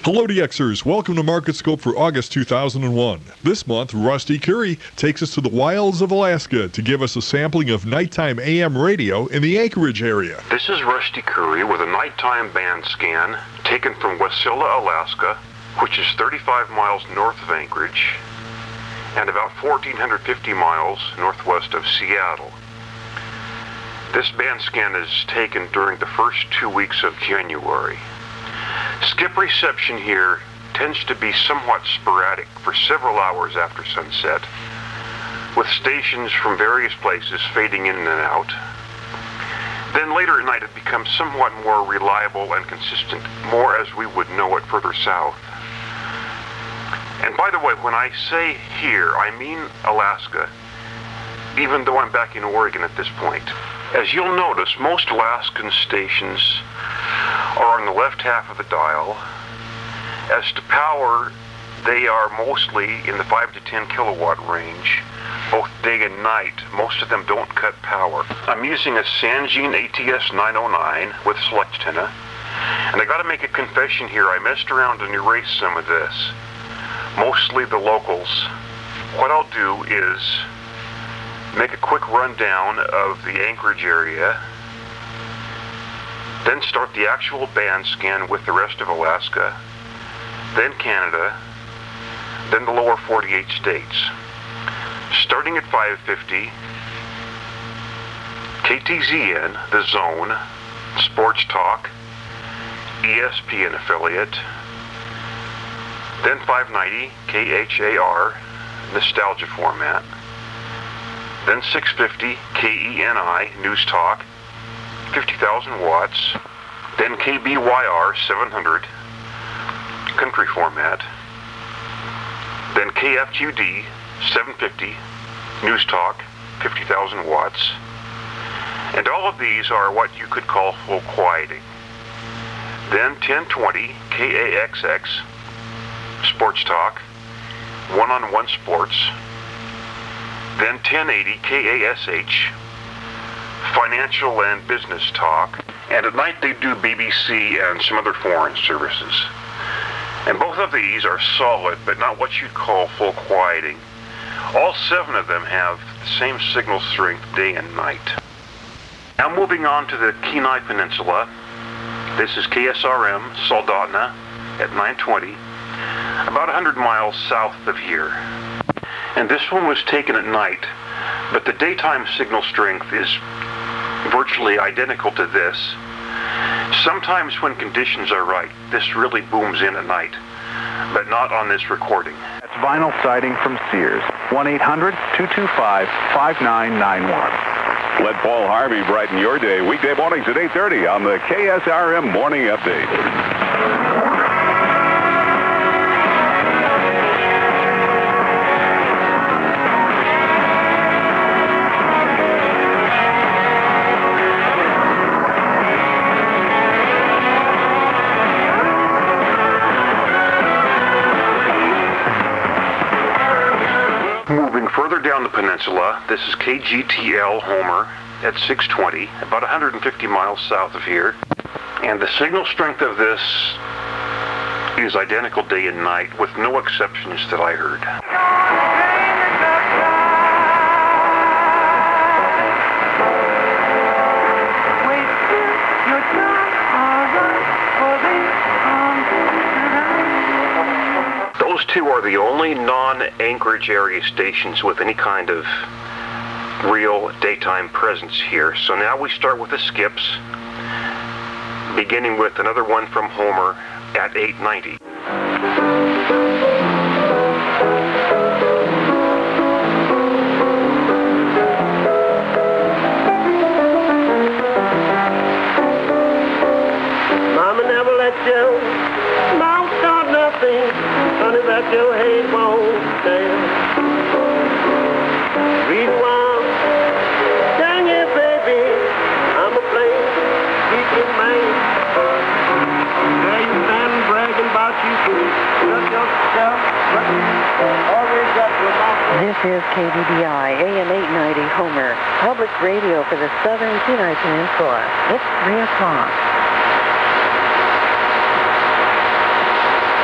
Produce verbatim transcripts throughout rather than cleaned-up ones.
Hello, D Xers. Welcome to Market Scope for August two thousand one. This month, Rusty Curry takes us to the wilds of Alaska to give us a sampling of nighttime A M radio in the Anchorage area. This is Rusty Curry with a nighttime band scan taken from Wasilla, Alaska, which is thirty-five miles north of Anchorage and about one thousand four hundred fifty miles northwest of Seattle. This band scan is taken during the first two weeks of January. Skip reception here tends to be somewhat sporadic for several hours after sunset, with stations from various places fading in and out. Then later at night it becomes somewhat more reliable and consistent, more as we would know it further south. And by the way, when I say here, I mean Alaska, even though I'm back in Oregon at this point. As you'll notice, most Alaskan stations are on the left half of the dial. As to power, they are mostly in the five to ten kilowatt range, both day and night. Most of them don't cut power. I'm using a Sangene A T S nine oh nine with select antenna, and I gotta make a confession here. I messed around and erased some of this, mostly the locals. What I'll do is make a quick rundown of the Anchorage area, then start the actual band scan with the rest of Alaska, then Canada, then the lower forty-eight states. Starting at five fifty, K T Z N, The Zone, Sports Talk, E S P N affiliate, then five ninety, K H A R, Nostalgia format, then six fifty, K E N I, News Talk, fifty thousand watts, then K B Y R seven hundred, country format, then K F Q D seven fifty, News Talk, fifty thousand watts, and all of these are what you could call full quieting. Then ten twenty, K A X X, Sports Talk, one-on-one sports, then ten eighty, K A S H, financial and business talk, and at night they do B B C and some other foreign services. And both of these are solid, but not what you'd call full quieting. All seven of them have the same signal strength day and night. Now moving on to the Kenai Peninsula. This is K S R M Soldotna at nine twenty, about one hundred miles south of here. And this one was taken at night, but the daytime signal strength is virtually identical to this. Sometimes when conditions are right, this really booms in at night, but not on this recording. That's vinyl siding from Sears. one eight hundred, two two five, five nine nine one. Let Paul Harvey brighten your day weekday mornings at eight thirty on the K S R M Morning Update. Down the peninsula, this is K G T L Homer at six twenty, about one hundred fifty miles south of here. And the signal strength of this is identical day and night, with no exceptions that I heard. Those two are the only non-Anchorage area stations with any kind of real daytime presence here. So now we start with the skips, beginning with another one from Homer at eight ninety. Mama never let you mount on nothing, honey, that your head won't stand. Read one, dang it, baby, I'm a plain speaking man. There you stand bragging about you could shut yourself, but always got your mouth. This is K D B I, A M eight ninety Homer, public radio for the Southern Kenai Peninsula. It's three o'clock.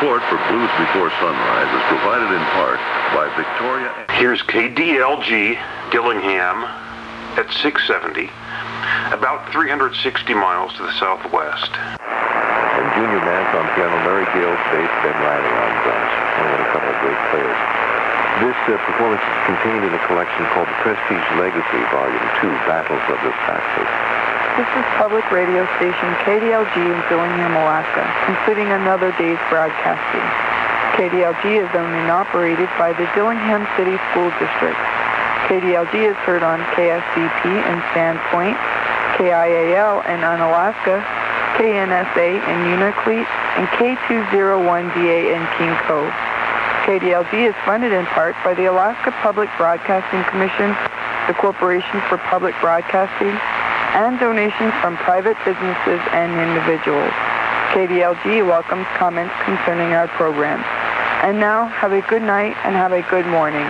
Support for Blues Before Sunrise is provided in part by Victoria. Here's K D L G Dillingham at six seventy, about three hundred sixty miles to the southwest. And junior bass on piano, Larry Gills, bass, Ben Riley on drums. And what a couple of great players. This uh, performance is contained in a collection called the Prestige Legacy, Volume two, Battles of the Saxes. This is public radio station K D L G in Dillingham, Alaska, completing another day's broadcasting. K D L G is owned and operated by the Dillingham City School District. K D L G is heard on K S C P in Sandpoint, K I A L in Unalaska, K N S A in Unalakleet, and K two oh one D A in King Cove. K D L G is funded in part by the Alaska Public Broadcasting Commission, the Corporation for Public Broadcasting, and donations from private businesses and individuals. K D L G welcomes comments concerning our program. And now, have a good night and have a good morning.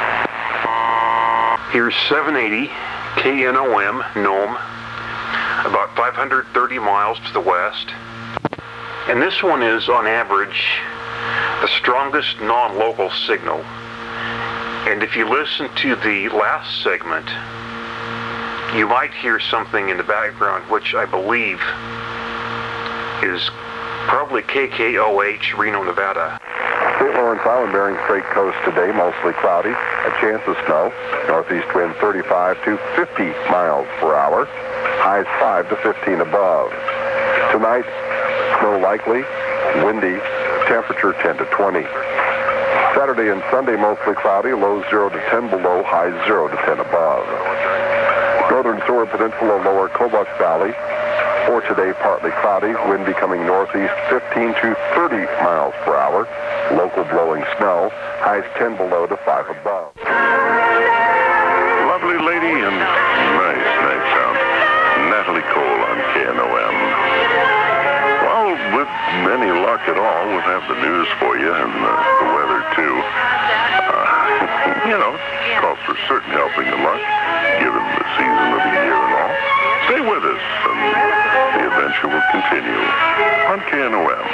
Here's seven eighty K N O M, Nome, about five hundred thirty miles to the west. And this one is, on average, the strongest non-local signal. And if you listen to the last segment, you might hear something in the background which I believe is probably K K O H, Reno, Nevada. Saint Lawrence Island bearing straight coast today, mostly cloudy, a chance of snow, northeast wind thirty-five to fifty miles per hour, highs five to fifteen above. Tonight, snow likely, windy, temperature ten to twenty. Saturday and Sunday mostly cloudy, lows zero to ten below, highs zero to ten above. Northern Seward Peninsula, lower Kobuk Valley. For today, partly cloudy, wind becoming northeast fifteen to thirty miles per hour. Local blowing snow, highs ten below to five above. Lovely lady and nice night sound. Natalie Cole on K N O M. Well, with any luck at all, we'll have the news for you and uh, the weather too. Uh, you know, calls for certain helping of luck, given the season of the year and all. Stay with us, and the adventure will continue on K N O M.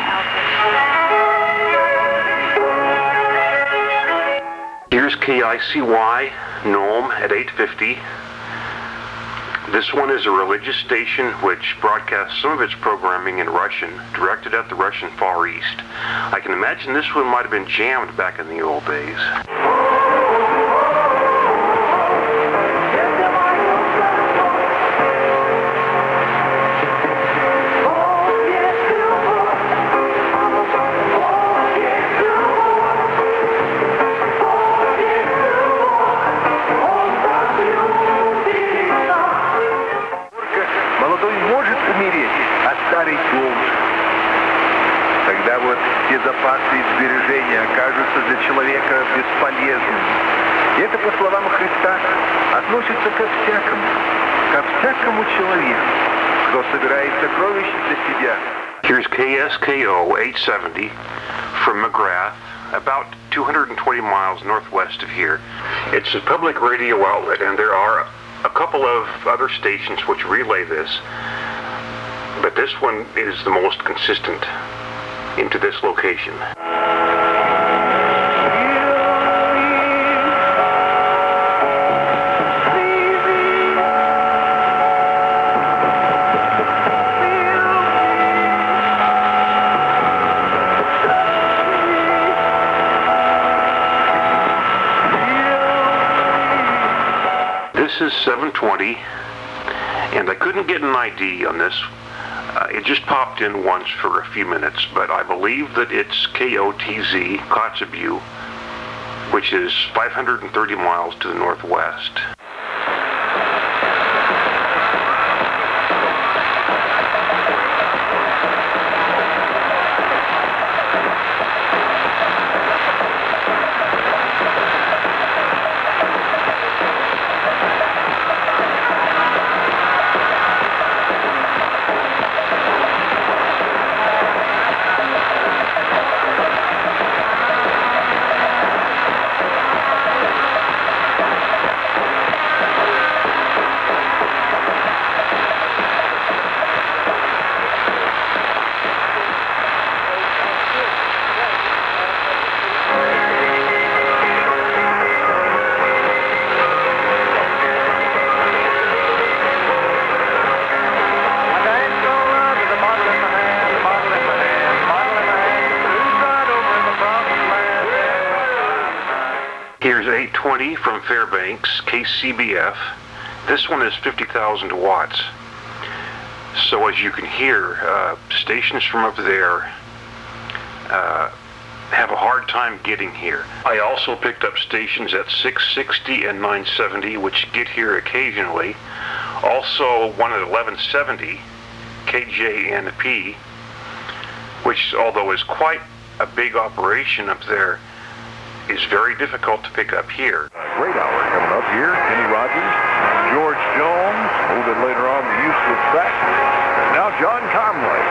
Here's K I C Y, Nome, at eight fifty. This one is a religious station which broadcasts some of its programming in Russian, directed at the Russian Far East. I can imagine this one might have been jammed back in the old days. Когда вот все запасы и сбережения окажутся для человека бесполезными. И это, по словам Христа, относится ко всякому, ко всякому человеку, кто собирает сокровища для себя. Here's K S K O eight seventy from McGrath, about two hundred twenty miles northwest of here. It's a public radio outlet, and there are a couple of other stations which relay this, but this one is the most consistent into this location. This is seven twenty, and I couldn't get an I D on this. Uh, it just popped in once for a few minutes, but I believe that it's K O T Z, Kotzebue, which is five hundred thirty miles to the northwest. seventy from Fairbanks, K C B F. This one is fifty thousand watts. So as you can hear, uh, stations from up there uh, have a hard time getting here. I also picked up stations at six sixty and nine seventy, which get here occasionally. Also one at eleven seventy, K J N P, which, although is quite a big operation up there, is very difficult to pick up here. Great hour coming up here. Kenny Rogers, George Jones, a little bit later on the useless track. And now John Conway.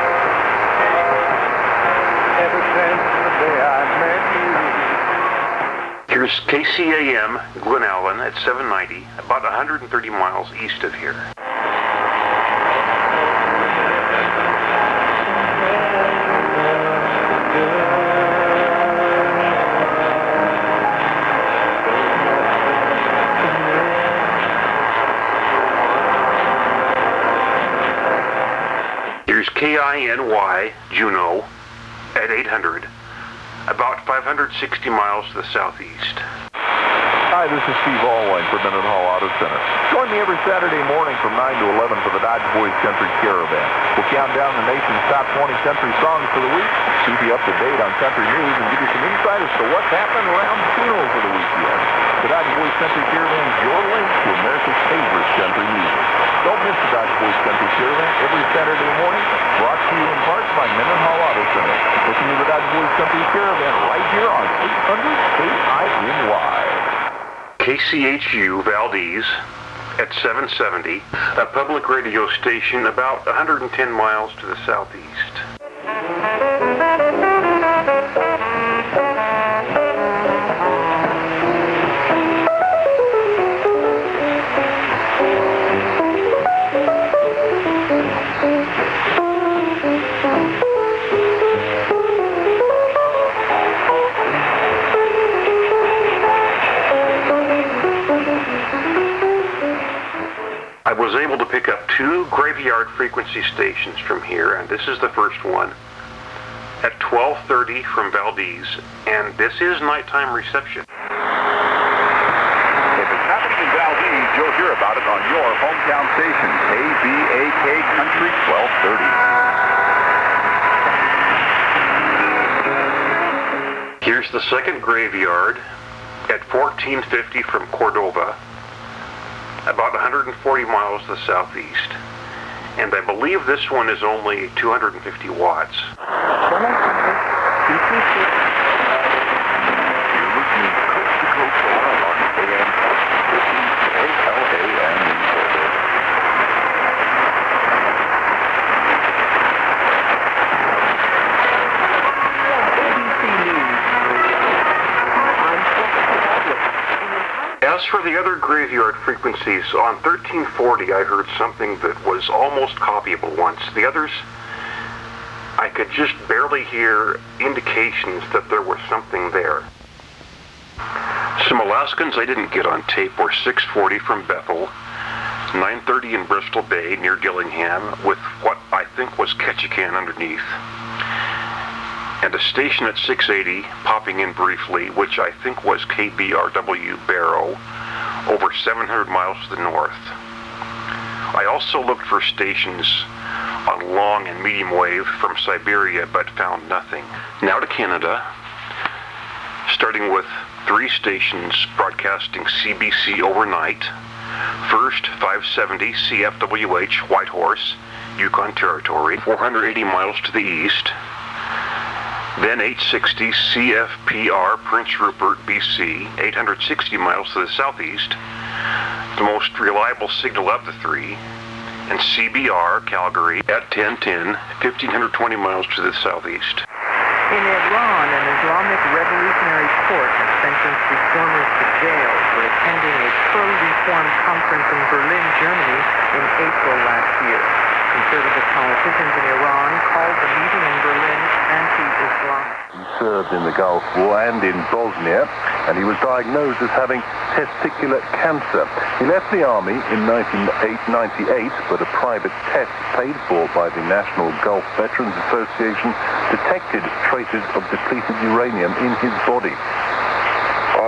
Ever since the day I met you. Here's K C A M Glen Allen at seven ninety, about one hundred thirty miles east of here. Here's K I N Y Juneau at eight hundred, about five hundred sixty miles to the southeast. Hi, this is Steve Allwine for Mendenhall Auto Center. Join me every Saturday morning from nine to eleven for the Dodge Boys Country Caravan. We'll count down the nation's top twenty country songs for the week, keep you up to date on country news, and give you some insight as to what's happening around Juneau for the weekend. The Dodge Boys Country Caravan is your link to America's favorite country music. Don't miss the Dodge Boys Country Caravan every Saturday morning, brought to you in part by Mendenhall Auto Center. Listen to the Dodge Boys Country Caravan right here on eight hundred K I N Y. K C H U Valdez at seven seventy, a public radio station about one hundred ten miles to the southeast. I was able to pick up two graveyard frequency stations from here, and this is the first one at twelve thirty from Valdez, and this is nighttime reception. If it's happening in Valdez, you'll hear about it on your hometown station, K B A K Country twelve thirty. Here's the second graveyard at fourteen fifty from Cordova, about one hundred forty miles to the southeast. And I believe this one is only two hundred fifty watts. You're listening coast to coast on A M K L A M in Florida. As for the other graveyard frequencies, on thirteen forty I heard something that was almost copyable once. The others, I could just barely hear indications that there was something there. Some Alaskans I didn't get on tape were six forty from Bethel, nine thirty in Bristol Bay near Gillingham with what I think was Ketchikan underneath, and a station at six eighty popping in briefly, which I think was K B R W Barrow, over seven hundred miles to the north. I also looked for stations on long and medium wave from Siberia, but found nothing. Now to Canada, starting with three stations broadcasting C B C overnight. First, five seventy C F W H Whitehorse, Yukon Territory, four hundred eighty miles to the east. Then eight sixty C F P R Prince Rupert, B C, eight hundred sixty miles to the southeast, the most reliable signal of the three, and C B R Calgary at ten ten, fifteen twenty miles to the southeast. In Iran, an Islamic Revolutionary Court has sentenced reformers to jail for attending a pro-reform conference in Berlin, Germany in April last year. Conservative politicians in Iran called the meeting in Berlin anti-Islamic. He served in the Gulf War and in Bosnia, and he was diagnosed as having testicular cancer. He left the army in nineteen ninety-eight, but a private test paid for by the National Gulf Veterans Association detected traces of depleted uranium in his body. I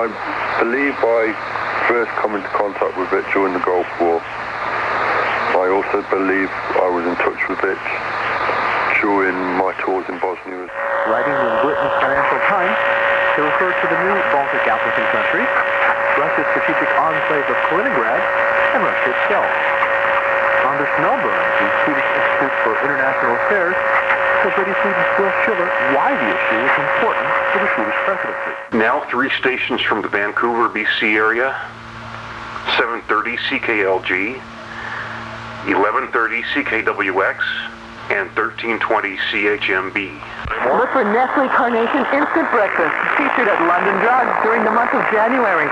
I believe I first come into contact with it during the Gulf War. I also believe I was in touch with it during my tours in Bosnia. Writing in Britain's Financial Times, they refer to the new Baltic Appleton countries, Russia's strategic enclave of Kaliningrad, and Russia itself. Anders Mellberg, the Swedish Institute for International Affairs, tells Radio Sweden's Bill Schiller why the issue is important for the Swedish presidency. Now three stations from the Vancouver, B C area, seven thirty C K L G, eleven thirty C K W X, and thirteen twenty C H M B. Look for Nestle Carnation Instant Breakfast, featured at London Drugs during the month of January.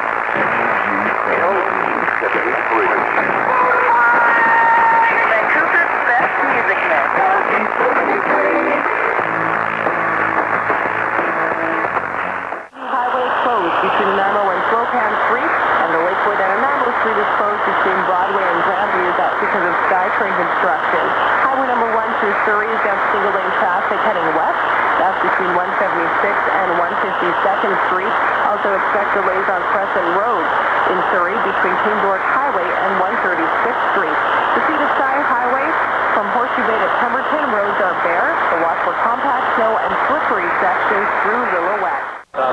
Vancouver's best music net. Highway closed between Nanaimo and Slocan Street, and the Lakewood and Nanaimo Street is closed between Broadway and Grandview. That's because of SkyTrain construction. Highway number one through Surrey is down single lane traffic heading west. That's between one seventy-sixth and one fifty-second Street. Also expect delays on Crescent Road in Surrey between Kingdorf Highway and one thirty-sixth Street. The Sea to Sky Highway from Horseshoe Bay to Pemberton roads are bare. So watch for compact snow and slippery sections through Willow West.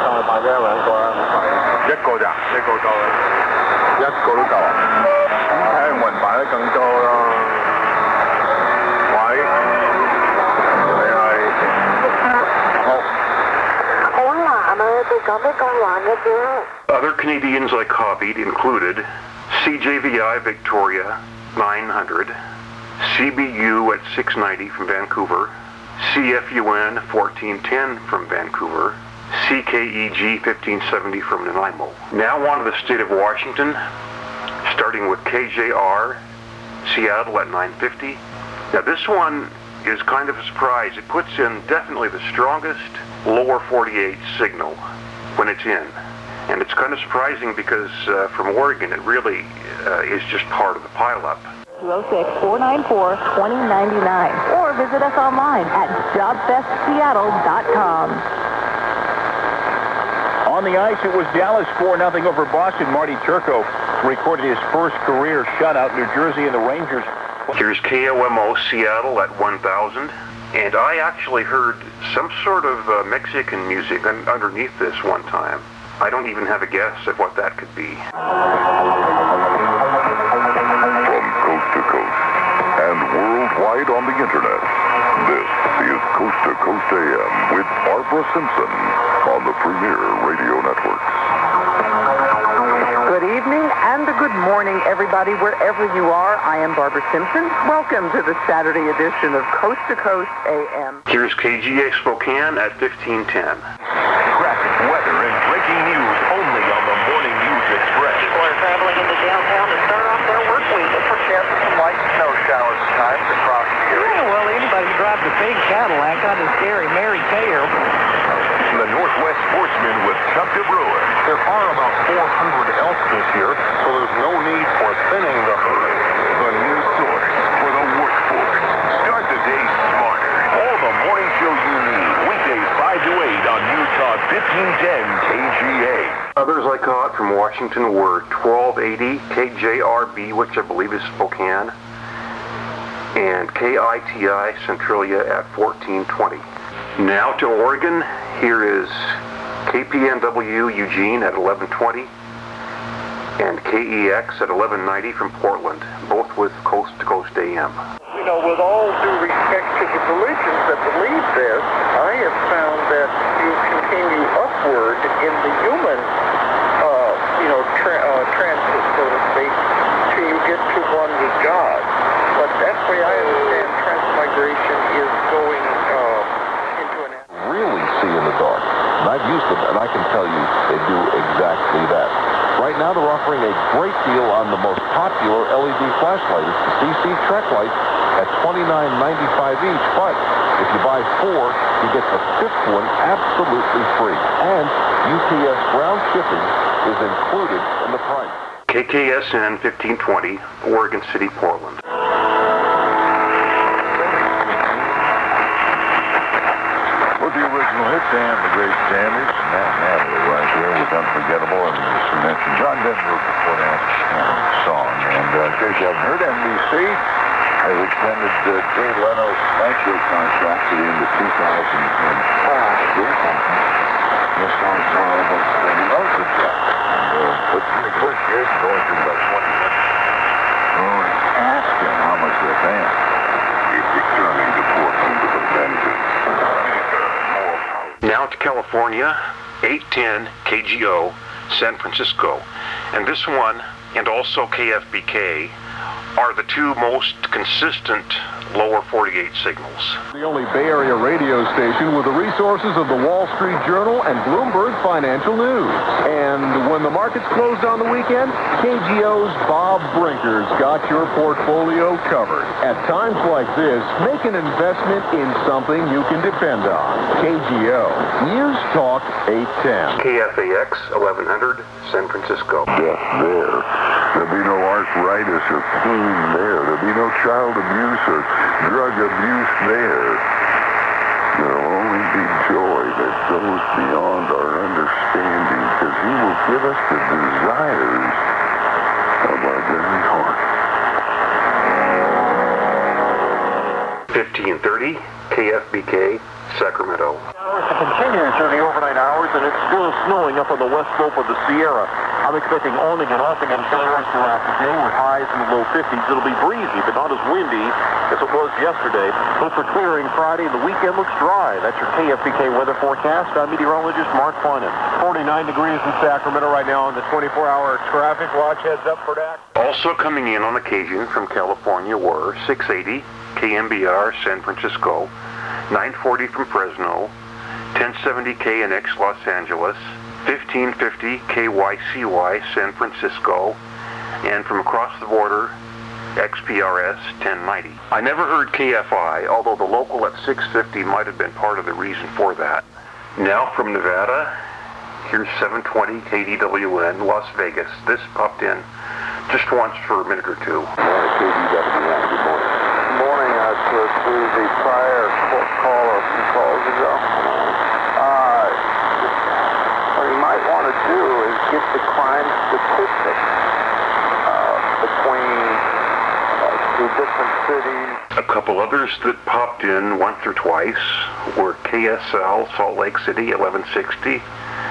一個咋，一個夠啦，一個都夠啊！睇下雲擺得更多咯。喂，你係好。 好難啊！你哋講得咁難嘅啫。 Other Canadians I copied included C J V I Victoria nine hundred, C B U at six ninety from Vancouver, C F U N fourteen ten from Vancouver, C K E G fifteen seventy from Nanaimo. Now on to the state of Washington, starting with K J R, Seattle at nine fifty. Now this one is kind of a surprise. It puts in definitely the strongest lower forty-eight signal when it's in. And it's kind of surprising because uh, from Oregon it really uh, is just part of the pileup. two oh six, four nine four, two oh nine nine or visit us online at job fest seattle dot com. On the ice, it was Dallas four nothing over Boston. Marty Turco recorded his first career shutout. New Jersey and the Rangers. Here's K O M O Seattle at one thousand. And I actually heard some sort of uh, Mexican music un- underneath this one time. I don't even have a guess at what that could be. From coast to coast and worldwide on the internet, this is Coast to Coast A M with Barbara Simpson on the Premier Radio Networks. Good evening and a good morning, everybody, wherever you are. I am Barbara Simpson. Welcome to the Saturday edition of Coast to Coast A M. Here's K G A Spokane at fifteen ten. Traffic, weather, and breaking news only on the Morning News Express. People are traveling into downtown to start off their work week. Prepare for some light snow showers tonight across the area. Yeah, well, anybody who drives a big Cadillac on this scary Mary Kay here. The Northwest Sportsman with Chuck DeBrewer. There are about four hundred elk this year, so there's no need for thinning the herd. The new source for the workforce. Start the day smarter. All the morning show you need. Weekdays five to eight on News Talk fifteen ten K G A. Others I caught from Washington were twelve eighty K J R B, which I believe is Spokane, and K I T I Centralia at fourteen twenty. Now to Oregon, here is K P N W Eugene at eleven twenty and K E X at eleven ninety from Portland, both with Coast to Coast A M. You know, with all due respect to the religions that believe this, I have found that you continue upward in the human, uh, you know, tra- uh, transit, so to speak, till you get to one with God. But that's the way I understand transmigration is going uh, into an... Really see in the dark. And I've used them, and I can tell you they do exactly that. Right now, they're offering a great deal on the most popular L E D flashlight. It's the C C Trek Light at twenty-nine ninety-five each. But if you buy four, you get the fifth one absolutely free. And U P S ground shipping is included in the price. K K S N fifteen twenty, Oregon City, Portland. With the original hit, Dan the Great Damage, Matt Natalie right there with unforgettable, and as we mentioned, John Denver before that song. And uh, in case you haven't heard, N B C has extended uh, Jay Leno's Nitro contract to the end of two thousand five. This song's one of those that he loves it, Jeff. And uh, but the first year, it's going through about twenty minutes. Oh, ask him how much they're paying. It's returning to Portland with a vengeance. Now to California, eight ten K G O, San Francisco. And this one, and also K F B K, are the two most consistent lower forty-eight signals. The only Bay Area radio station with the resources of the Wall Street Journal and Bloomberg Financial News. And when the markets closed on the weekend, K G O's Bob Brinker's got your portfolio covered. At times like this, make an investment in something you can depend on. K G O, News Talk eight ten. K F A X eleven hundred, San Francisco. Death there. There'll be no arthritis or pain there. There'll be no child abuse or drug abuse there. There'll only be joy that goes beyond our understanding, because he will give us the desires of our very heart. fifteen thirty K F B K, Sacramento. Continuing through the overnight hours, and it's still snowing up on the west slope of the Sierra. I'm expecting awning and offing and showers throughout the day with highs in the low fifties. It'll be breezy, but not as windy as it was yesterday. Look for clearing Friday. The weekend looks dry. That's your K F B K weather forecast. I'm meteorologist Mark Finan. forty-nine degrees in Sacramento right now on the twenty-four hour traffic watch. Heads up for that. Also coming in on occasion from California were six eighty K M B R, San Francisco, nine forty from Fresno, ten seventy K N X, Los Angeles, fifteen fifty K Y C Y, San Francisco, and from across the border, X P R S ten ninety. I never heard K F I, although the local at six fifty might have been part of the reason for that. Now from Nevada, here's seven twenty K D W N, Las Vegas. This popped in just once for a minute or two. K D W N, good morning. Good morning. Uh, to, to the prior caller from calls ago. Uh, what you might want to do is get the crime statistics uh, between uh, the different cities. A couple others that popped in once or twice were K S L, Salt Lake City, eleven sixty,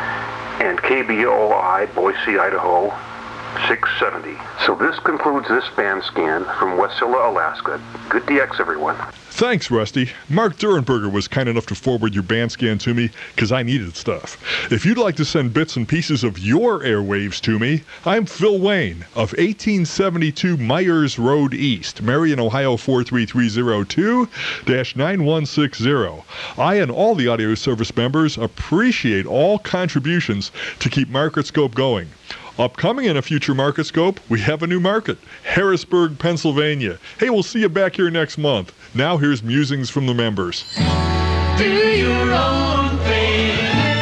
and K B O I, Boise, Idaho, six seventy. So this concludes this band scan from Wasilla, Alaska. Good D X, everyone. Thanks, Rusty. Mark Durenberger was kind enough to forward your band scan to me because I needed stuff. If you'd like to send bits and pieces of your airwaves to me, I'm Phil Wayne of eighteen seventy-two Myers Road East, Marion, Ohio four three three zero two dash nine one six zero. I and all the audio service members appreciate all contributions to keep MarketScope going. Upcoming in a future MarketScope, we have a new market, Harrisburg, Pennsylvania. Hey, we'll see you back here next month. Now here's musings from the members. Do your own thing,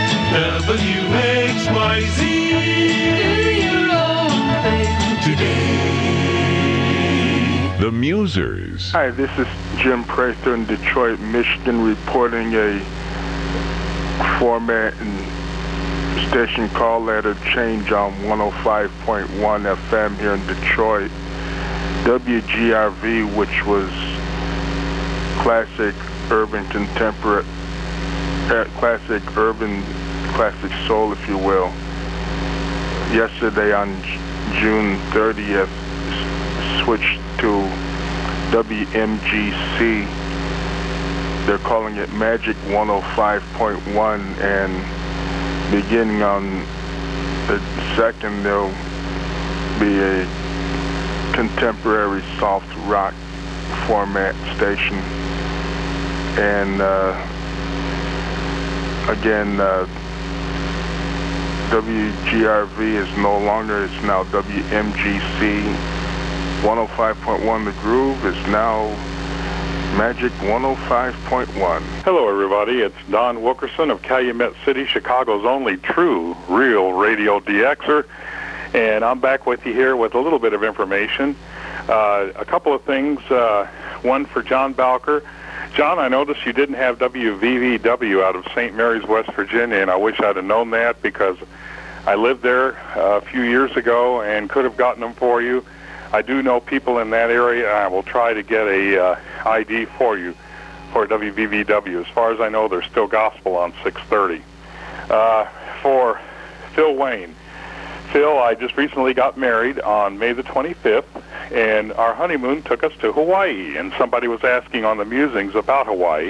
W X Y Z. Do your own thing today. The Musers. Hi, this is Jim Prather in Detroit, Michigan, reporting a format and station call letter change on one oh five point one F M here in Detroit. W G R V, which was classic urban contemporary, uh, classic urban, classic soul, if you will. Yesterday on J- June thirtieth, s- switched to W M G C. They're calling it Magic one oh five point one, and beginning on the second, there'll be a contemporary soft rock format station. And uh, again, uh, W G R V is no longer, it's now W M G C. one oh five point one The Groove is now Magic one oh five point one. Hello, everybody. It's Don Wilkerson of Calumet City, Chicago's only true, real radio D Xer. And I'm back with you here with a little bit of information. Uh, a couple of things. Uh, one for John Balker. John, I noticed you didn't have W V V W out of Saint Mary's, West Virginia, and I wish I'd have known that because I lived there uh, a few years ago and could have gotten them for you. I do know people in that area, and I will try to get a uh, I D for you for W V V W. As far as I know, there's still gospel on six thirty. Uh, for Phil Wayne. Phil, I just recently got married on May the twenty-fifth, and our honeymoon took us to Hawaii, and somebody was asking on the musings about Hawaii.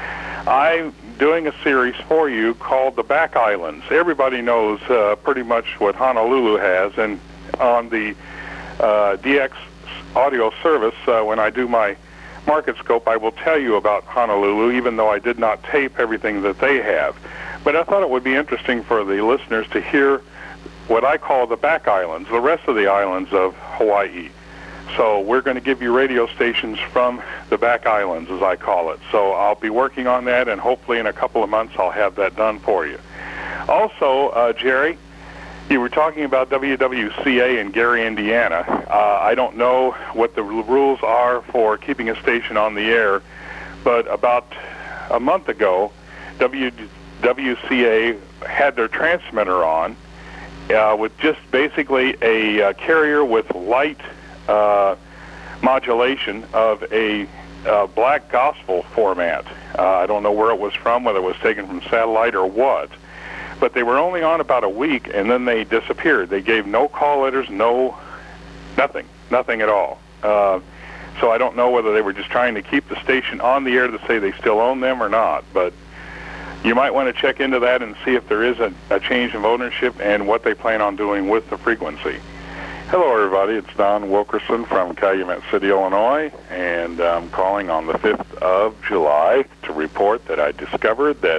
I'm doing a series for you called The Back Islands. Everybody knows uh, pretty much what Honolulu has, and on the uh, D X audio service, uh, when I do my market scope, I will tell you about Honolulu, even though I did not tape everything that they have. But I thought it would be interesting for the listeners to hear what I call the back islands, the rest of the islands of Hawaii. So we're going to give you radio stations from the back islands, as I call it. So I'll be working on that, and hopefully in a couple of months I'll have that done for you. Also, uh, Jerry, you were talking about W W C A in Gary, Indiana. Uh, I don't know what the rules are for keeping a station on the air, but about a month ago, W W C A had their transmitter on uh, with just basically a uh, carrier with light uh, modulation of a uh, black gospel format. Uh, I don't know where it was from, whether it was taken from satellite or what. But they were only on about a week, and then they disappeared. They gave no call letters, no, nothing, nothing at all. Uh, so I don't know whether they were just trying to keep the station on the air to say they still own them or not. But you might want to check into that and see if there is a, a change of ownership and what they plan on doing with the frequency. Hello, everybody. It's Don Wilkerson from Calumet City, Illinois, and I'm calling on the fifth of July to report that I discovered that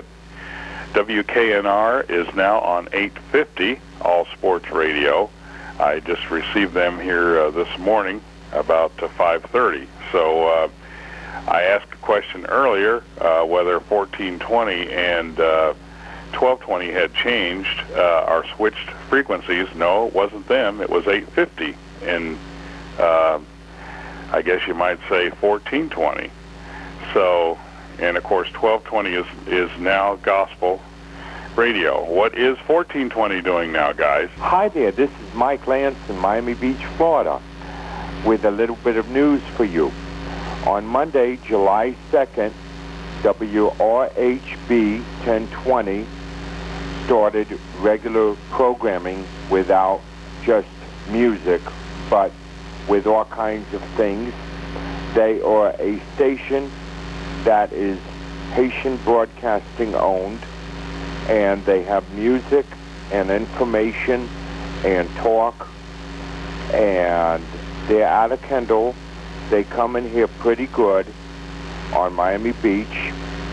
W K N R is now on eight fifty, All Sports Radio. I just received them here uh, this morning about uh, five thirty. So uh, I asked a question earlier uh, whether fourteen twenty and uh, twelve twenty had changed uh, or switched frequencies. No, it wasn't them. It was eight fifty. And uh, I guess you might say fourteen twenty. So... And, of course, twelve twenty is, is now gospel radio. What is fourteen twenty doing now, guys? Hi there. This is Mike Lance in Miami Beach, Florida, with a little bit of news for you. On Monday, July second, W R H B ten twenty started regular programming without just music, but with all kinds of things. They are a station that is Haitian Broadcasting owned, and they have music and information and talk, and they're out of Kendall. They come in here pretty good on Miami Beach,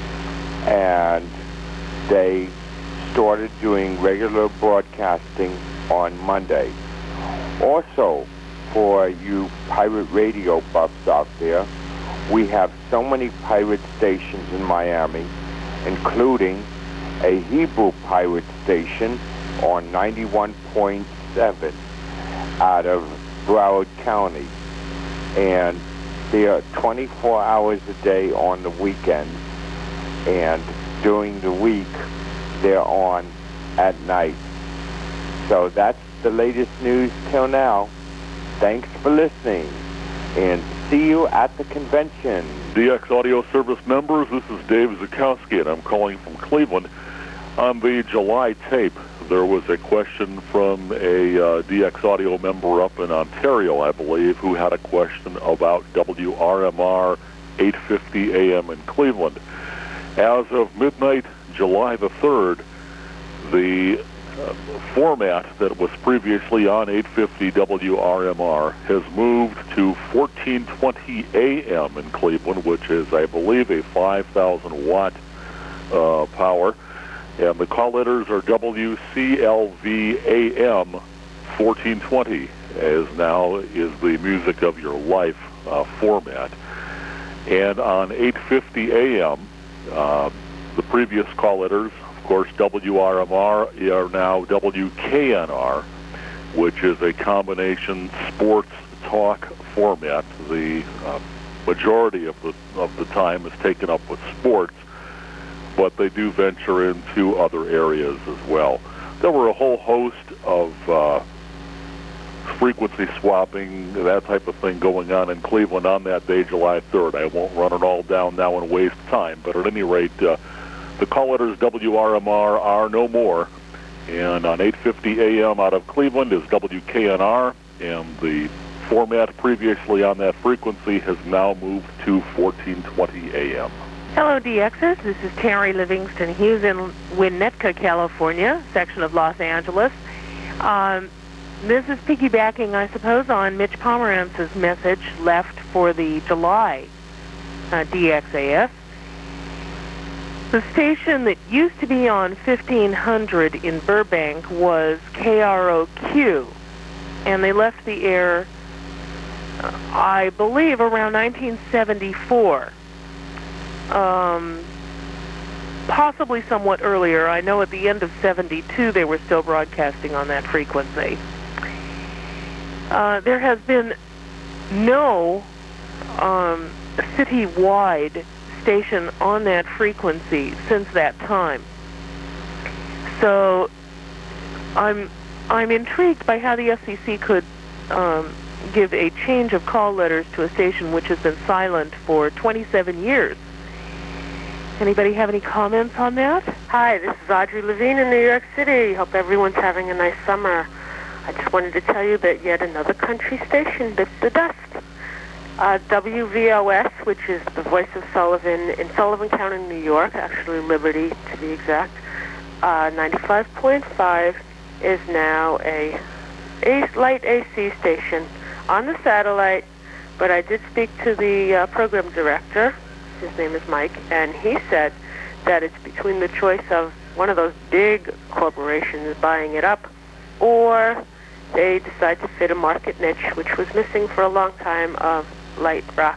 and they started doing regular broadcasting on Monday. Also, for you pirate radio buffs out there, we have so many pirate stations in Miami, including a Hebrew pirate station on ninety-one point seven out of Broward County. And they are twenty-four hours a day on the weekends, and during the week they're on at night. So that's the latest news till now. Thanks for listening, and see you at the convention. D X Audio Service members, this is Dave Zukowski, and I'm calling from Cleveland. On the July tape, there was a question from a uh, D X Audio member up in Ontario, I believe, who had a question about W R M R eight fifty A M in Cleveland. As of midnight, July the third, the uh, format that was previously on eight fifty W R M R has moved to fourteen twenty A M in Cleveland, which is, I believe, a five thousand watt uh, power. And the call letters are W C L V A M fourteen twenty, as now is the music of your life uh, format. And on eight fifty A M, uh, the previous call letters, of course, W R M R, are now W K N R, which is a combination sports talk format. The uh, majority of the of the time is taken up with sports, but they do venture into other areas as well. there were a whole host of uh, frequency swapping, that type of thing going on in Cleveland on that day, July third. I won't run it all down now and waste time, but at any rate, uh, the call letters W R M R are no more. And on eight fifty A M out of Cleveland is W K N R, and the format previously on that frequency has now moved to fourteen twenty A M. Hello, D Xers. This is Terry Livingston Hughes in Winnetka, California, section of Los Angeles. Um, this is piggybacking, I suppose, on Mitch Pomerantz's message left for the July uh, D X A S. The station that used to be on fifteen hundred in Burbank was K R O Q, and they left the air, uh, I believe, around nineteen seventy-four. Um, possibly somewhat earlier. I know at the end of seventy-two they were still broadcasting on that frequency. Uh, there has been no um, city-wide station on that frequency since that time. So I'm I'm intrigued by how the F C C could um, give a change of call letters to a station which has been silent for twenty-seven years. Anybody have any comments on that? Hi, this is Audrey Levine in New York City. Hope everyone's having a nice summer. I just wanted to tell you that yet another country station bit the dust. Uh, W V O S, which is the voice of Sullivan in Sullivan County, New York, actually Liberty to be exact, uh, ninety-five point five is now a, a light A C station on the satellite, but I did speak to the uh, program director, his name is Mike, and he said that it's between the choice of one of those big corporations buying it up, or they decide to fit a market niche, which was missing for a long time, of light rock.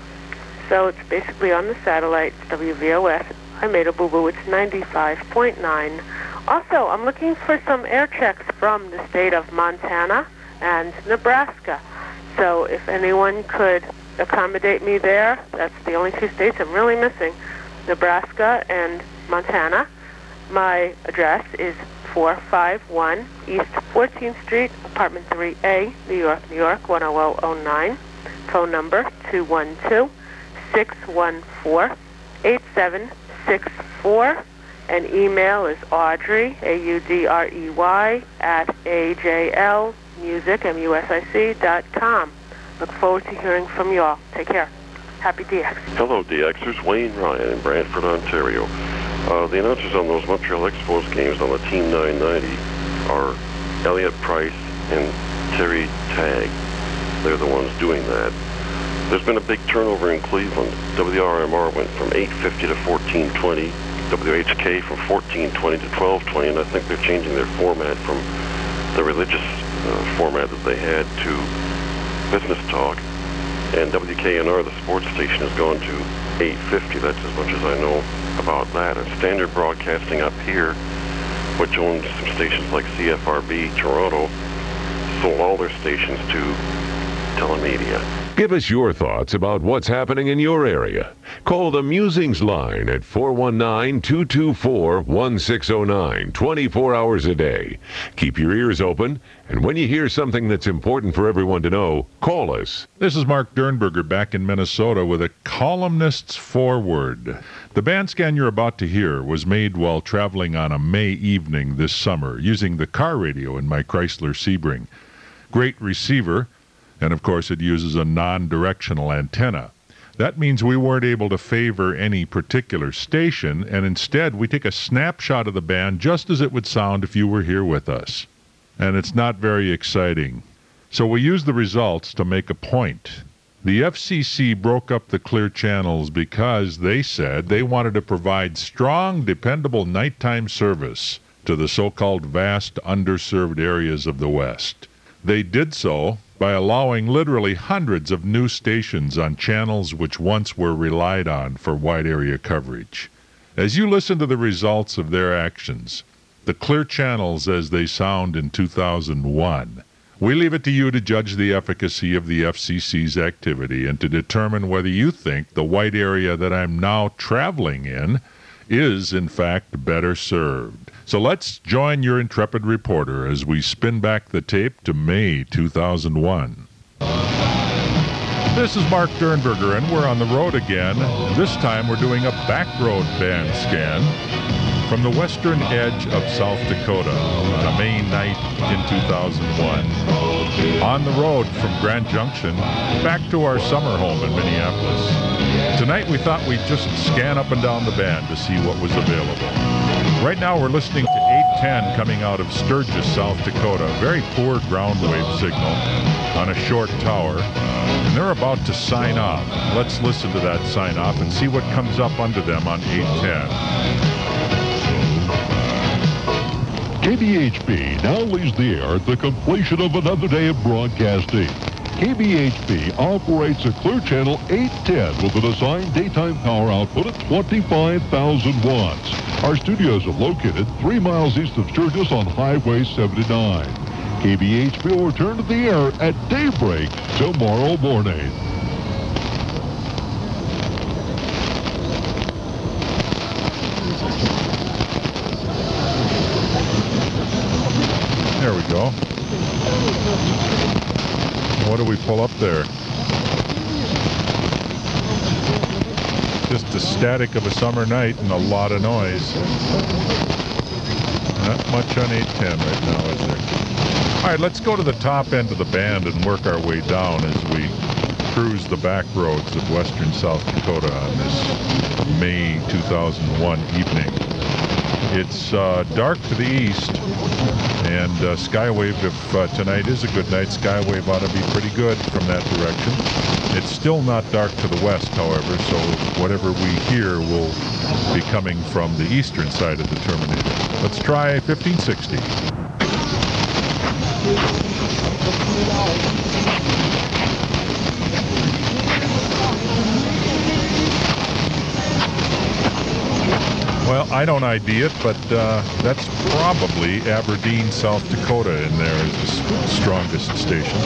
So it's basically on the satellite, it's W V O S. I made a boo-boo, it's ninety-five point nine. Also, I'm looking for some air checks from the state of Montana and Nebraska. So if anyone could accommodate me there, that's the only two states I'm really missing, Nebraska and Montana. My address is four five one East fourteenth Street, Apartment three A, New York, New York, one oh oh oh nine. Phone number two one two, six one four, eight seven six four. And email is Audrey, A U D R E Y, at A J L music, M U S I C, dot com. Look forward to hearing from you all. Take care. Happy D X. Hello, D Xers. Wayne Ryan in Brantford, Ontario. Uh, the announcers on those Montreal Expos games on the Team nine ninety are Elliot Price and Terry Tagg. They're the ones doing that. There's been a big turnover in Cleveland. W R M R went from eight fifty to fourteen twenty, W H K from fourteen twenty to twelve twenty, and I think they're changing their format from the religious uh, format that they had to business talk. And W K N R, the sports station, has gone to eight fifty. That's as much as I know about that. And Standard Broadcasting up here, which owns some stations like C F R B Toronto, sold all their stations to Telemedia. Give us your thoughts about what's happening in your area. Call the Musings line at four one nine, two two four, one six zero nine, twenty-four hours a day. Keep your ears open, and when you hear something that's important for everyone to know, call us. This is Mark Dernberger back in Minnesota with a columnist's foreword. The band scan you're about to hear was made while traveling on a May evening this summer using the car radio in my Chrysler Sebring. Great receiver. And, of course, it uses a non-directional antenna. That means we weren't able to favor any particular station, and instead we take a snapshot of the band just as it would sound if you were here with us. And it's not very exciting. So we use the results to make a point. The F C C broke up the clear channels because they said they wanted to provide strong, dependable nighttime service to the so-called vast, underserved areas of the West. They did so by allowing literally hundreds of new stations on channels which once were relied on for wide area coverage. As you listen to the results of their actions, the clear channels as they sound in two thousand one, we leave it to you to judge the efficacy of the F C C's activity and to determine whether you think the white area that I'm now traveling in is, in fact, better served. So let's join your intrepid reporter as we spin back the tape to May two thousand one. This is Mark Dernberger, and we're on the road again. This time we're doing a back road band scan from the western edge of South Dakota on a May night in two thousand one. On the road from Grand Junction back to our summer home in Minneapolis. Tonight we thought we'd just scan up and down the band to see what was available. Right now we're listening to eight ten coming out of Sturgis, South Dakota. Very poor ground wave signal on a short tower. And they're about to sign off. Let's listen to that sign off and see what comes up under them on eight ten. K B H B now leaves the air at the completion of another day of broadcasting. K B H B operates a Clear Channel eight ten with an assigned daytime power output of twenty-five thousand watts. Our studios are located three miles east of Sturgis on Highway seventy-nine. K B H B will return to the air at daybreak tomorrow morning. There we go. What do we pull up there? Just the static of a summer night and a lot of noise. Not much on eight ten right now, is there? All right, let's go to the top end of the band and work our way down as we cruise the back roads of western South Dakota on this May two thousand one evening. It's uh, dark to the east, and uh, Skywave, if uh, tonight is a good night, Skywave ought to be pretty good from that direction. It's still not dark to the west, however, so whatever we hear will be coming from the eastern side of the Terminator. Let's try fifteen sixty. Well, I don't I D it, but uh, that's probably Aberdeen, South Dakota in there is the s- strongest station.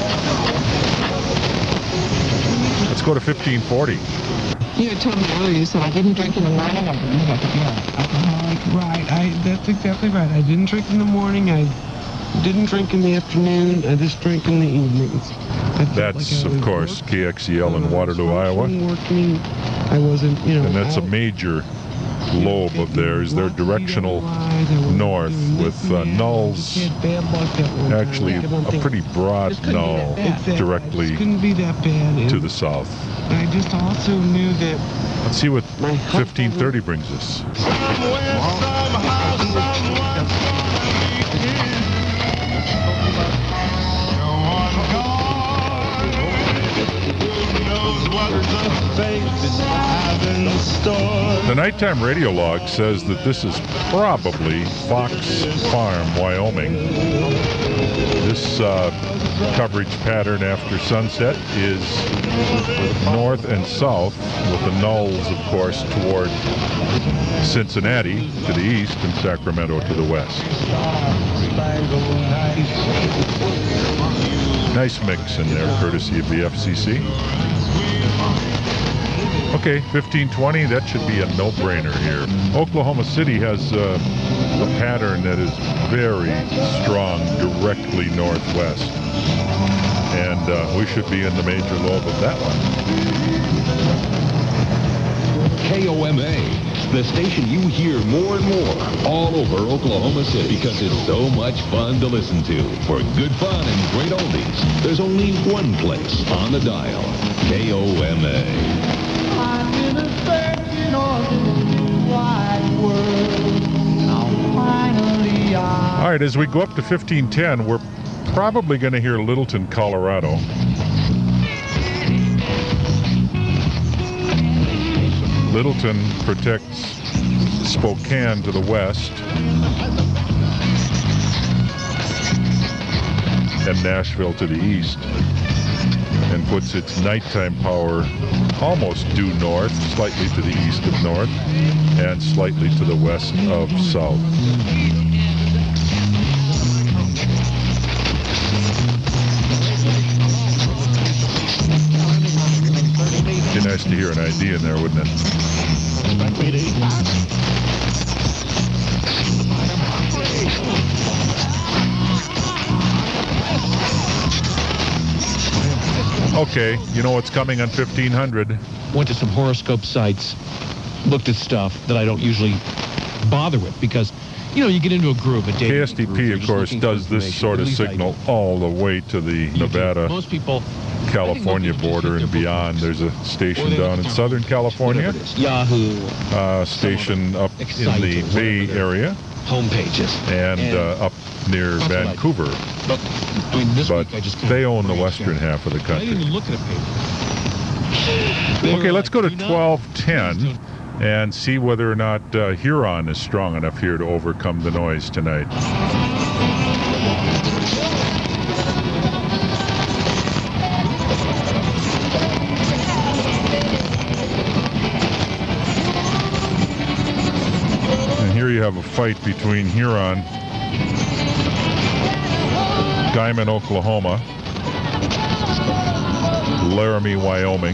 Let's go to fifteen forty. You had told me earlier, you said I didn't drink in the morning. I didn't have to be alcoholic. Right, I, that's exactly right. I didn't drink in the morning. I didn't drink in the afternoon. I just drank in the evenings. That's, like of course, K X E L in Waterloo, Iowa. Working. I wasn't, you know. And that's out. a major lobe of theirs. They're directional north with uh, nulls, actually a pretty broad null directly to the south. I just also knew that. Let's see what fifteen thirty brings us. The nighttime radio log says that this is probably Fox Farm, Wyoming. This uh, coverage pattern after sunset is north and south, with the nulls, of course, toward Cincinnati to the east and Sacramento to the west. Nice mix in there, courtesy of the F C C. Okay, fifteen twenty, that should be a no-brainer here. Oklahoma City has uh, a pattern that is very strong directly northwest. And uh, we should be in the major lobe of that one. K O M A, the station you hear more and more all over Oklahoma City because it's so much fun to listen to. For good fun and great oldies, there's only one place on the dial, K O M A. I've been a searching all the wide world. Now finally I... All right, as we go up to fifteen ten, we're probably going to hear Littleton, Colorado. Littleton protects Spokane to the west and Nashville to the east, and puts its nighttime power almost due north, slightly to the east of north, and slightly to the west of south. Be nice to hear an I D in there, wouldn't it? Okay, you know what's coming on fifteen hundred. Went to some horoscope sites, looked at stuff that I don't usually bother with because, you know, you get into a group. A K S T P, of course, does this sort of signal all the way to the Nevada, most people, California border and beyond. There's a station down in Southern California. Yahoo. Uh, station up in the Bay Area. Home pages. And, and uh, up near Vancouver. But, I mean, this but week I just they own the western half of the I country. didn't even look at a paper. Okay, let's go to twelve ten and see whether or not uh, Huron is strong enough here to overcome the noise tonight. And here you have a fight between Huron, Diamond, Oklahoma, Laramie, Wyoming.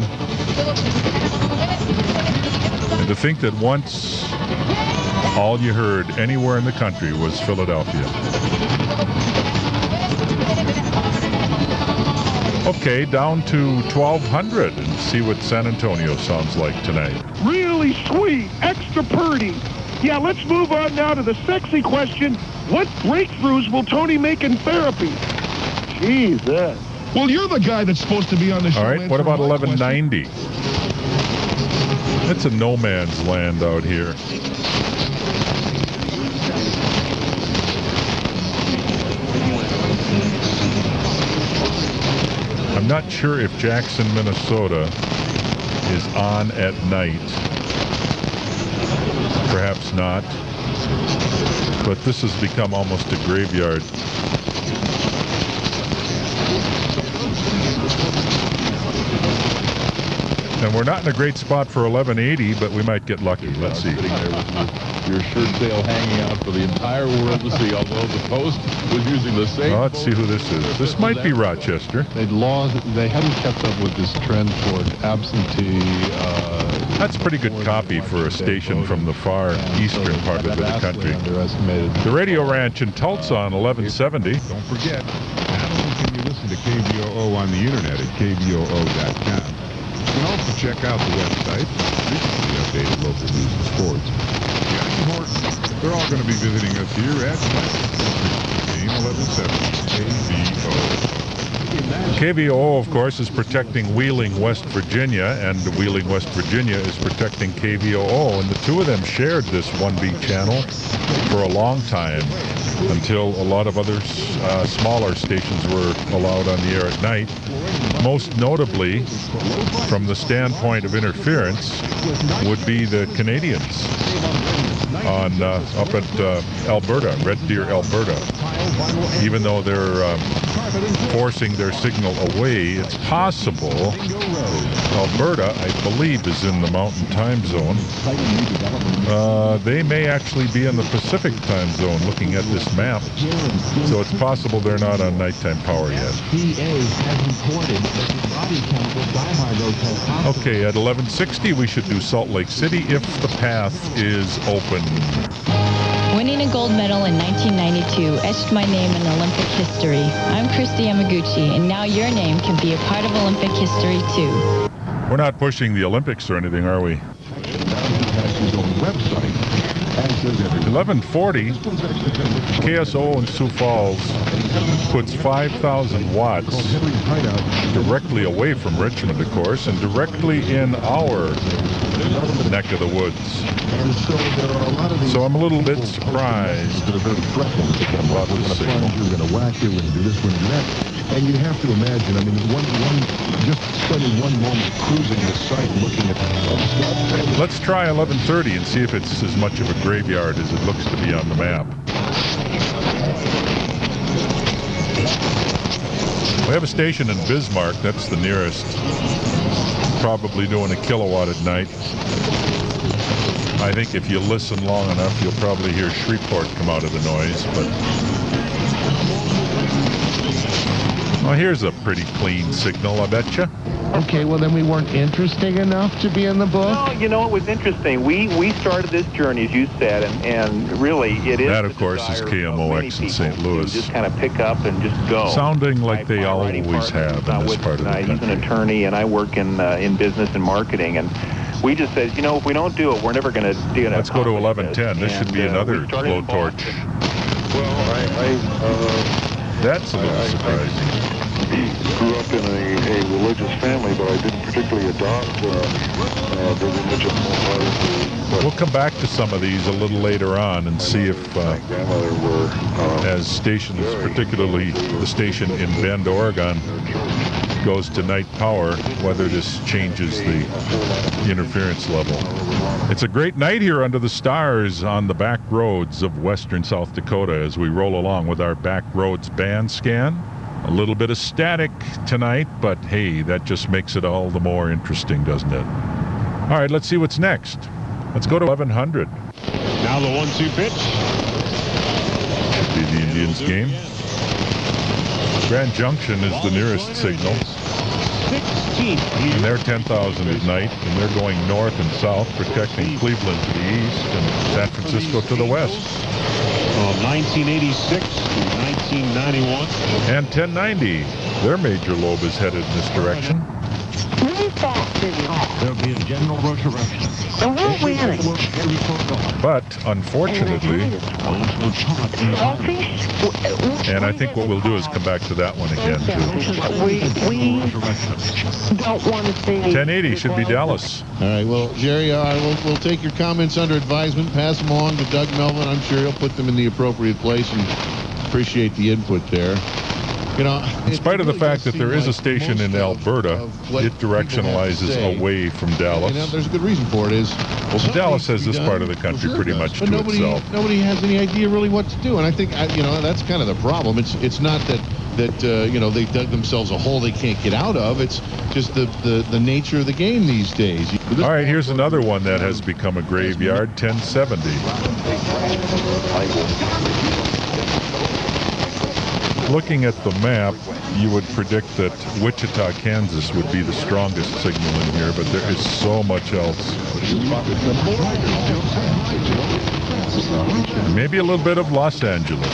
And to think that once all you heard anywhere in the country was Philadelphia. Okay, down to twelve hundred and see what San Antonio sounds like tonight. Really sweet, extra pretty. Yeah, let's move on now to the sexy question. What breakthroughs will Tony make in therapy? Jesus. Well, you're the guy that's supposed to be on the show. All right, what about eleven ninety? It's a no man's land out here. I'm not sure if Jackson, Minnesota is on at night. Perhaps not. But this has become almost a graveyard. And we're not in a great spot for eleven eighty, but we might get lucky. Let's see. Your shirt tail hanging out for the entire world to see, although the Post was using the same... Well, let's see who this is. This might be Rochester. They'd lost, they hadn't kept up with this trend toward absentee... Uh, That's pretty good copy for a station from the far eastern part of the country. The Radio Ranch in Tulsa on eleven seventy. Don't forget, not only can you listen to K V O O on the internet at K V O O dot com, you can also check out the website, recently updated local news and sports. Johnny Horton, they're all going to be visiting us here at eleven seventy K V O. K V O O, of course, is protecting Wheeling, West Virginia, and Wheeling, West Virginia is protecting K V O O, and the two of them shared this one B channel for a long time until a lot of other uh, smaller stations were allowed on the air at night. Most notably, from the standpoint of interference, would be the Canadians on uh, up at uh, Alberta, Red Deer, Alberta. Even though they're um, forcing their signal away, it's possible Alberta, I believe, is in the Mountain Time Zone. Uh, they may actually be in the Pacific Time Zone looking at this map. So it's possible they're not on nighttime power yet. Okay, at eleven sixty we should do Salt Lake City if the path is open. Winning a gold medal in nineteen ninety-two etched my name in Olympic history. I'm Christy Yamaguchi, and now your name can be a part of Olympic history too. We're not pushing the Olympics or anything, are we? eleven forty, K S O in Sioux Falls puts five thousand watts directly away from Richmond, of course, and directly in our neck of the woods. So I'm a little bit surprised about this signal. We're going to whack you and do this one and do that. And you have to imagine, I mean, one, one, just spending one moment cruising the site looking at... Let's try eleven thirty and see if it's as much of a graveyard as it looks to be on the map. We have a station in Bismarck, that's the nearest. Probably doing a kilowatt at night. I think if you listen long enough, you'll probably hear Shreveport come out of the noise, but... Well, here's a pretty clean signal, I betcha. Okay, well then we weren't interesting enough to be in the book? No, you know, it was interesting. We we started this journey, as you said, and, and really it is That, the of course, is desire K M O X in Saint Louis. to just kind of pick up and just go. Sounding like they My always writing partner have is in not this with part us of the tonight. He's country. an attorney, and I work in uh, in business and marketing, and we just said, you know, if we don't do it, we're never going to do it. Let's go to eleven ten. This should be And, uh, another we started in blowtorch. Well, I, I uh, That's a little I, I, surprising. I grew up in a, a religious family, but I didn't particularly adopt uh, uh, the religion. But We'll come back to some of these a little later on and see if, uh, were, uh, as stations, particularly the station in Bend, Oregon, goes to night power, whether this changes the interference level. It's a great night here under the stars on the back roads of western South Dakota as we roll along with our back roads band scan. A little bit of static tonight, but hey, that just makes it all the more interesting, doesn't it? All right, let's see what's next. Let's go to eleven hundred. Now the one two pitch. Be the Indians game. Grand Junction is the nearest signal. And they're ten thousand at night, and they're going north and south, protecting Cleveland to the east and San Francisco to the west. From nineteen eighty-six to nineteen ninety-one. And ten ninety, their major lobe is headed in this direction. There'll be a general resurrection. And we're winning. But, unfortunately, and I think what we'll do is come back to that one again, too. We, we don't want to see... ten eighty should be Dallas. All right, well, Jerry, uh, we'll, we'll take your comments under advisement, pass them along to Doug Melvin. I'm sure he'll put them in the appropriate place and appreciate the input there. You know, in spite of the fact that there is a station in Alberta, it directionalizes away from Dallas. You know, there's a good reason for it. Is well, Dallas has this part of the country pretty much to nobody, itself. Nobody has any idea really what to do, and I think you know that's kind of the problem. It's it's not that that uh, you know they dug themselves a hole they can't get out of. It's just the the, the nature of the game these days. All right, here's another one that has become a graveyard. ten seventy. Looking at the map, you would predict that Wichita, Kansas would be the strongest signal in here, but there is so much else. Maybe a little bit of Los Angeles.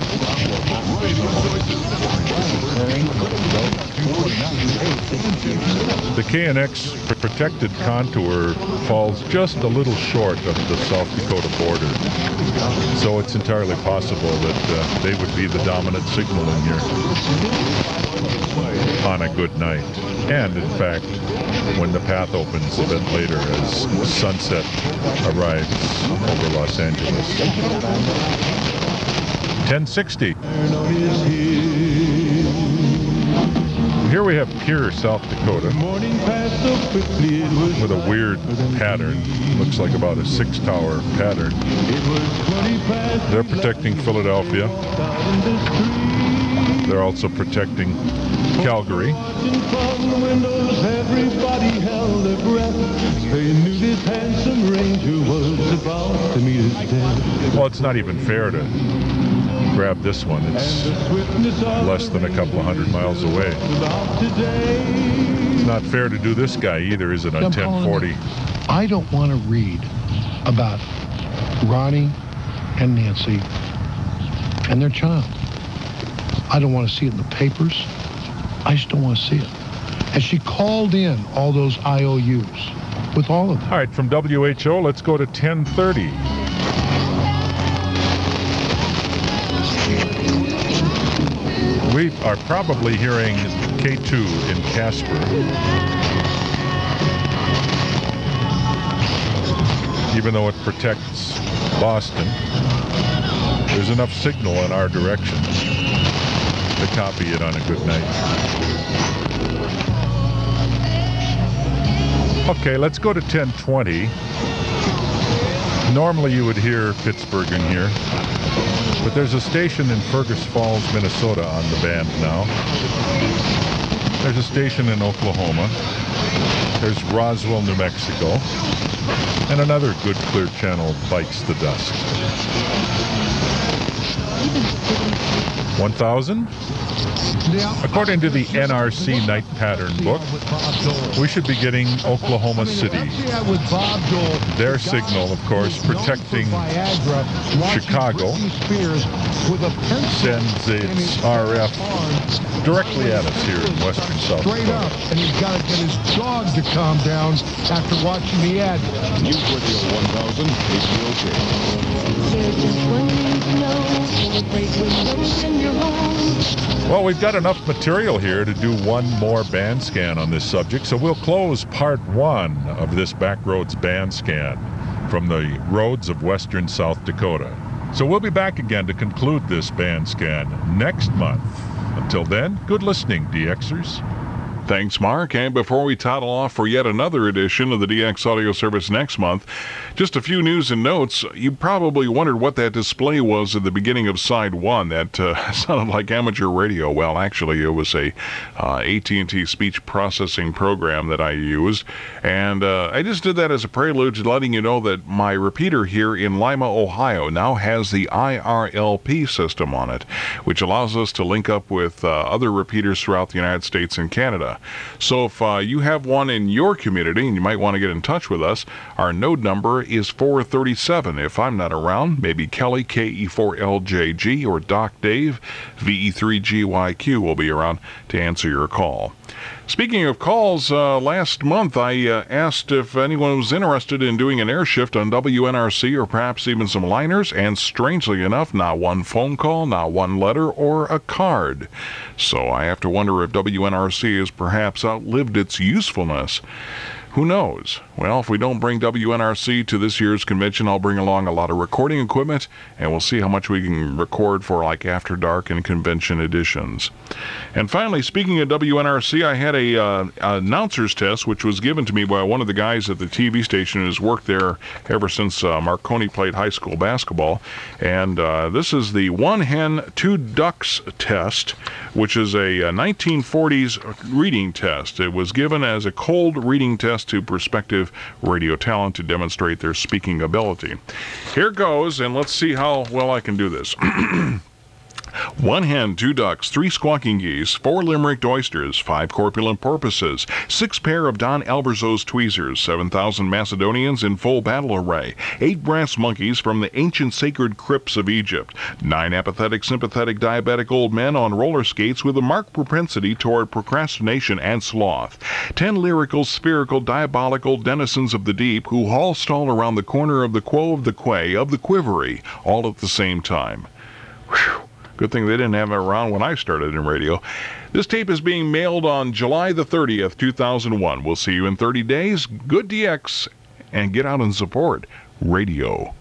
The K N X protected contour falls just a little short of the South Dakota border. So it's entirely possible that uh, they would be the dominant signal in here on a good night. And in fact, when the path opens a bit later as sunset arrives over Los Angeles. ten sixty. Here we have Pierre, South Dakota, with a weird pattern. Looks like about a six-tower pattern. They're protecting Philadelphia. They're also protecting Calgary. Everybody held their breath. They knew this handsome ranger was about to meet his death. Well, it's not even fair to grab this one. It's less than a couple of hundred miles away. It's not fair to do this guy either, is it, on ten forty? I don't want to read about Ronnie and Nancy and their child. I don't want to see it in the papers. I just don't want to see it. And she called in all those I O Us with all of them. All right, from W H O, let's go to ten thirty. We are probably hearing K two in Casper. Even though it protects Boston, there's enough signal in our direction to copy it on a good night. Okay, let's go to ten twenty. Normally you would hear Pittsburgh in here, but there's a station in Fergus Falls, Minnesota on the band now. There's a station in Oklahoma. There's Roswell, New Mexico. And another good clear channel bites the dust. one thousand? According to the N R C Night Pattern book, we should be getting Oklahoma City. Their signal, of course, protecting Chicago, sends its R F directly at us here in western South Straight Dakota. up, and he's got to get his dog to calm down after watching the ad. News Radio one thousand, H B O K. There's just one thing to know, will break windows in your home. Well, we've got enough material here to do one more band scan on this subject, so we'll close part one of this Backroads band scan from the roads of western South Dakota. So we'll be back again to conclude this band scan next month. Until then, good listening, D Xers. Thanks, Mark. And before we toddle off for yet another edition of the D X Audio Service next month, just a few news and notes. You probably wondered what that display was at the beginning of side one. That uh, sounded like amateur radio. Well, actually, it was a uh, A T and T speech processing program that I used. And uh, I just did that as a prelude to letting you know that my repeater here in Lima, Ohio, now has the I R L P system on it, which allows us to link up with uh, other repeaters throughout the United States and Canada. So if uh, you have one in your community and you might want to get in touch with us, our node number is four thirty-seven. If I'm not around, maybe Kelly, K E four L J G, or Doc Dave, V E three G Y Q, will be around to answer your call. Speaking of calls, uh, last month I uh, asked if anyone was interested in doing an air shift on W N R C or perhaps even some liners, and strangely enough, not one phone call, not one letter, or a card. So I have to wonder if W N R C has perhaps outlived its usefulness. Who knows? Well, if we don't bring W N R C to this year's convention, I'll bring along a lot of recording equipment, and we'll see how much we can record for like After Dark and convention editions. And finally, speaking of W N R C, I had a uh, announcer's test, which was given to me by one of the guys at the T V station who's worked there ever since uh, Marconi played high school basketball. And uh, this is the one hen, two ducks test, which is a, a nineteen forties reading test. It was given as a cold reading test to prospective radio talent to demonstrate their speaking ability. Here goes, and let's see how well I can do this. One hen, two ducks, three squawking geese, four limericked oysters, five corpulent porpoises, six pair of Don Alberzo's tweezers, seven thousand Macedonians in full battle array, eight brass monkeys from the ancient sacred crypts of Egypt, nine apathetic, sympathetic, diabetic old men on roller skates with a marked propensity toward procrastination and sloth, ten lyrical, spherical, diabolical denizens of the deep who all stall around the corner of the quo of the quay of the quivery, all at the same time. Whew. Good thing they didn't have it around when I started in radio. This tape is being mailed on July the thirtieth, two thousand one. We'll see you in thirty days. Good D X, and get out and support radio.